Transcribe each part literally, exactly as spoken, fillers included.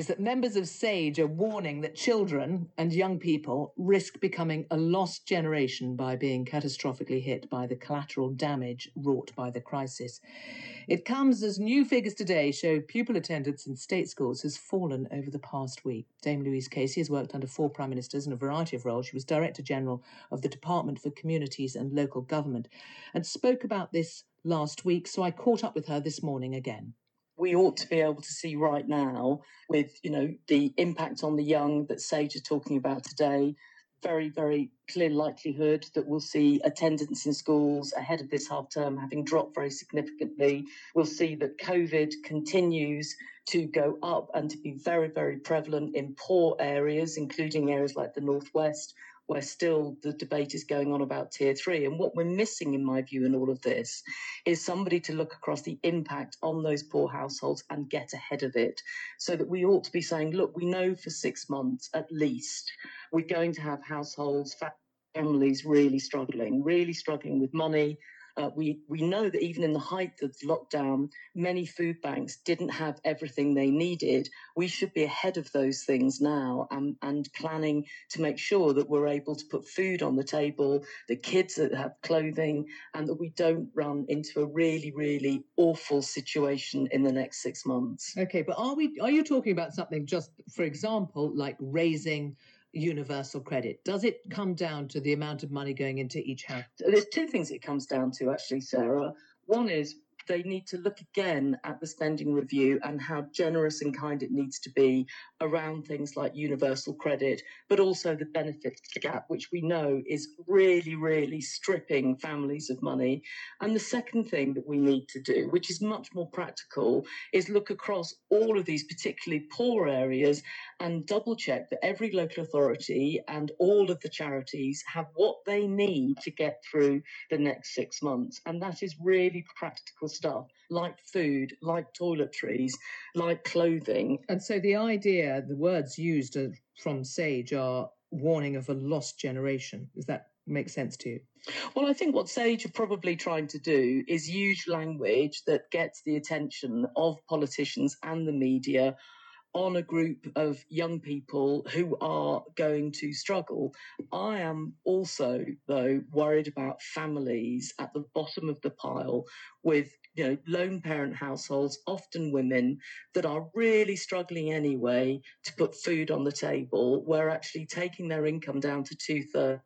is that members of SAGE are warning that children and young people risk becoming a lost generation by being catastrophically hit by the collateral damage wrought by the crisis. It comes as new figures today show pupil attendance in state schools has fallen over the past week. Dame Louise Casey has worked under four prime ministers in a variety of roles. She was Director General of the Department for Communities and Local Government and spoke about this last week, so I caught up with her this morning again. We ought to be able to see right now with, you know, the impact on the young that SAGE is talking about today, very, very clear likelihood that we'll see attendance in schools ahead of this half term having dropped very significantly. We'll see that COVID continues to go up and to be very, very prevalent in poor areas, including areas like the Northwest, where still the debate is going on about tier three. And what we're missing, in my view, in all of this is somebody to look across the impact on those poor households and get ahead of it, so that we ought to be saying, look, we know for six months at least we're going to have households, families really struggling, really struggling with money. Uh, we, we know that even in the height of lockdown, many food banks didn't have everything they needed. We should be ahead of those things now and, and planning to make sure that we're able to put food on the table, the kids that have clothing, and that we don't run into a really, really awful situation in the next six months. Okay, but are we? Are you talking about something just, for example, like raising universal credit? Does it come down to the amount of money going into each house? There's two things it comes down to, actually, Sarah. One is they need to look again at the spending review and how generous and kind it needs to be around things like universal credit, but also the benefits gap, which we know is really, really stripping families of money. And the second thing that we need to do, which is much more practical, is look across all of these particularly poor areas and double check that every local authority and all of the charities have what they need to get through the next six months. And that is really practical stuff, like food, like toiletries, like clothing. And so the idea, the words used are, from SAGE are warning of a lost generation. Does that make sense to you? Well, I think what SAGE are probably trying to do is use language that gets the attention of politicians and the media on a group of young people who are going to struggle. I am also, though, worried about families at the bottom of the pile with, you know, lone parent households, often women, that are really struggling anyway to put food on the table, where actually taking their income down to two-thirds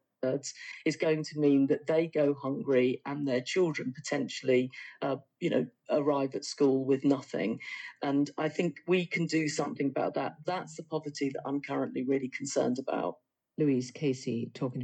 is going to mean that they go hungry and their children potentially, uh, you know, arrive at school with nothing. And I think we can do something about that. That's the poverty that I'm currently really concerned about. Louise Casey talking